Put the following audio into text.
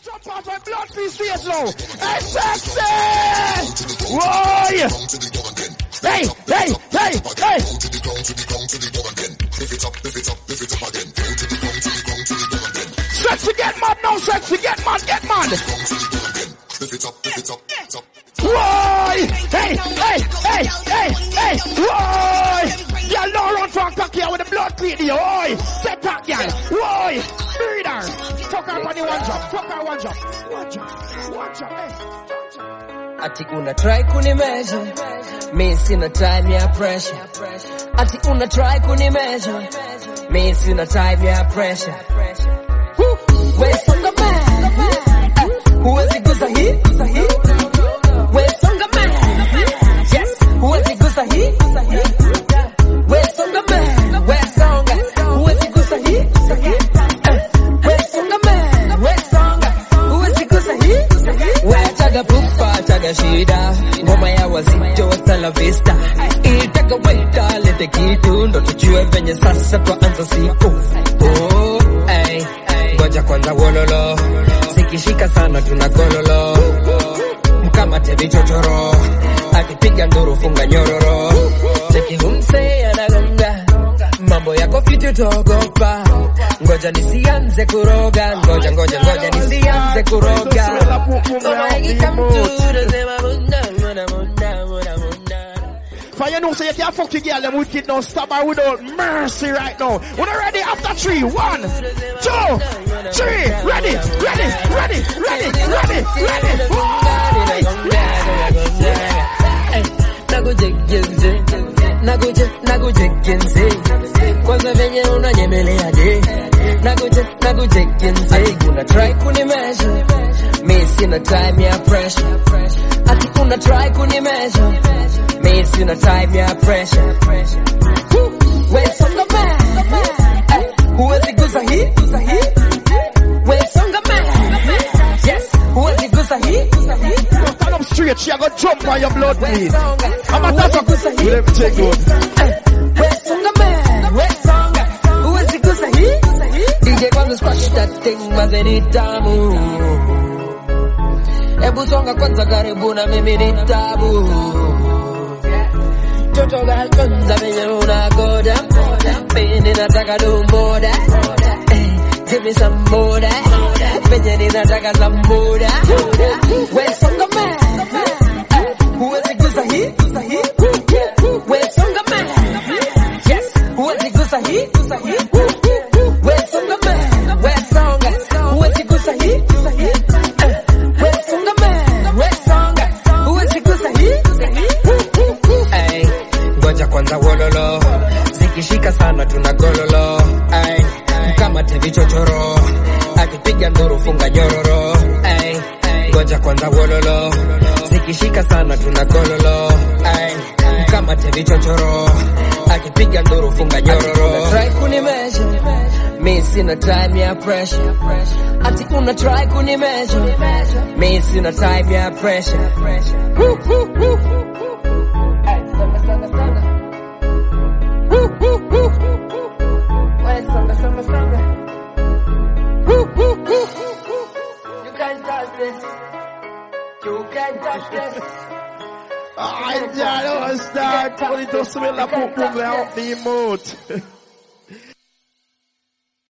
jump off my blood piece face now. Hey, sexy! Whoa! Hey, hey, hey, hey! Sexy, get mad now, sexy, get mad, get mad! Whoa! Hey, hey, hey, hey, hey! Whoa! Y'all don't run for a cock here with the blood clean here, oi! Step back, y'all! Whoa! Breathe her! Fuck her on the one jump, fuck her one jump! One jump, hey! Ati una try kunimeasure, mi sina time ya pressure. Ati una try kunimeasure, mi sina time ya pressure. We songa man, huwezi gusa hii, we songa man, yes, huwezi gusa hii, we songa man, we songa, huwezi gusa hii, we songa man, we songa, huwezi gusa hii, we chaga pupa, chaga shida, ngoma ya wazito hasta la vista, itaka waita, lete kitu, ndo tujue venye sasa twaanza siku, oh, ay. Ngoja kwanza wololo, zikishika sana tunakololo, mkamate vichochoro, akipiga nduru funga nyororo, cheki humse anagonga, mambo yako fiti utaogopa, ngoja nisianze kuroga, ngoja nisianze kuroga, kama ikika mtura zema munda. For you know, so you can't fuck your girl, them wicked now, stab her without mercy right now. When you're ready, after 3, 1, 2, 3, ready. Naguje kenze, kwanza venye unanyemelea je, naguje kenze, ati una try kunimeasure, mi sina time ya pressure, ati una try kunimeasure, mi sina time ya pressure, we songa man, huwezi gusa hii, we songa man, yes, huwezi gusa hii, stand up straight, she a go jump on your blood bleed. I'm a talk of let me take good. We songa man, we songa, huwezi gusa hii, DJ kwanza squash that thing mazeni tamu, ebu songa kwanza karibu na mimi ni tabu, toto gal kwanza venye unagoda, mimi nataka dumboda, give me some more, venye ninataka some more, we songa man, huwezi gusa hii, we songa man, yes, huwezi gusa hii, we songa man, we songa, huwezi gusa hii, we songa man, we songa, huwezi gusa hii, ay, ngoja kwanza wololo, zikishika sana tunagololo, ay, mkamate vichochoro, akipiga nduru funga nyororo, ay, ngoja kwanza wololo, zikishika sana tunagololo, ay, mkamate vichochoro, akipiga nduru funga nyororo, try kunimeasure, mi sina time ya pressure, ati una try kunimeasure, mi sina time ya pressure, ay, songa, we songa, you can't touch this, you can't touch this. I don't start. Put it to smell the poop, help me out.